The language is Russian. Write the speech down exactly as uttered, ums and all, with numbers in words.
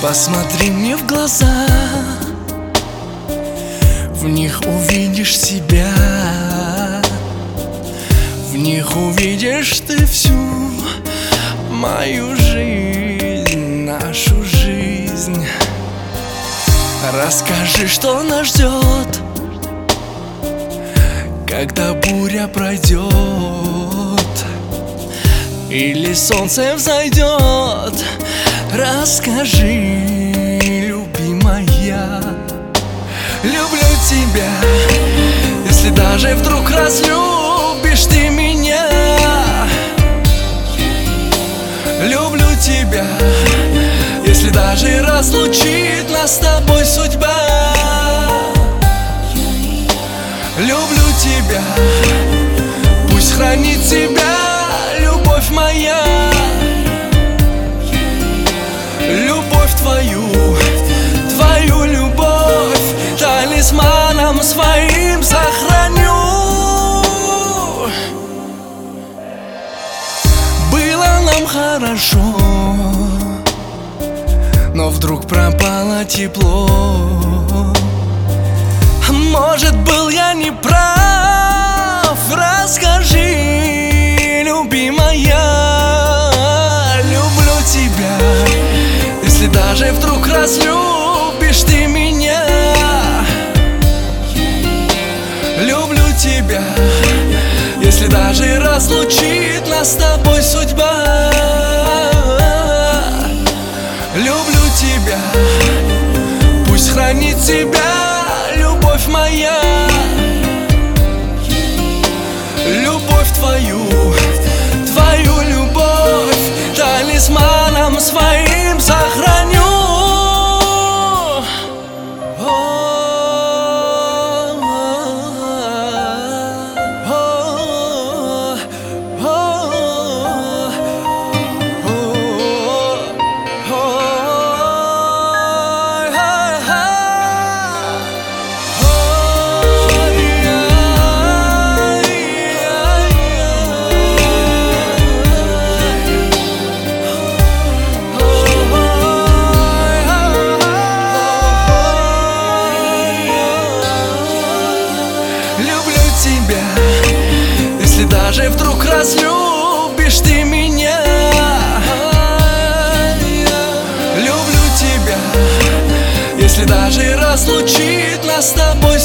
Посмотри мне в глаза, в них увидишь себя, в них увидишь ты всю мою жизнь, нашу жизнь. Расскажи, что нас ждет, когда буря пройдет или солнце взойдет. Расскажи, любимая, люблю тебя. Если даже вдруг разлюбишь ты меня, люблю тебя. Если даже разлучит нас с тобой судьба, люблю тебя. Пусть хранит тебя любовь моя, любовь твою, твою любовь талисманом своим сохраню. Было нам хорошо, но вдруг пропало тепло. Может, был я не прав. Расскажи, любимая, люблю тебя. Если даже вдруг разлюбишь ты меня, люблю тебя. Если даже разлучит нас с тобой судьба, люблю тебя. Пусть хранит тебя любовь моя, любовь твою, твою любовь талисманом своим сохраню. Если даже вдруг разлюбишь ты меня, люблю тебя. Если даже разлучит нас с тобой